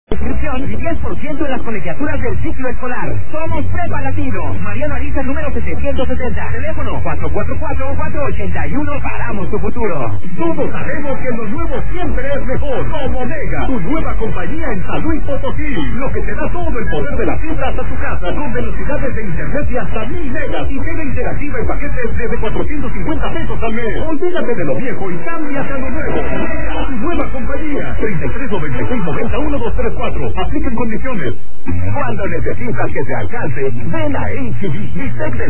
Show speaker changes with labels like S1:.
S1: Inscripción y 10% en las colegiaturas del ciclo escolar. Somos Prepa Latino. Mariano Ariza, número 770. Teléfono 444-481. Paramos tu futuro.
S2: Todos sabemos que lo nuevo siempre es mejor. Como Mega, tu nueva compañía en San Luis Potosí. Lo que te da todo el poder de la fibra hasta tu casa, con velocidades de internet y hasta 1000 megas. Y tele interactiva en paquetes desde 450 pesos al mes. Olvídate de lo viejo y cámbiate a lo nuevo. Mega, tu nueva compañía. 3396901234. Apliquen condiciones.
S1: Cuando necesitas que te alcance, ven a HB.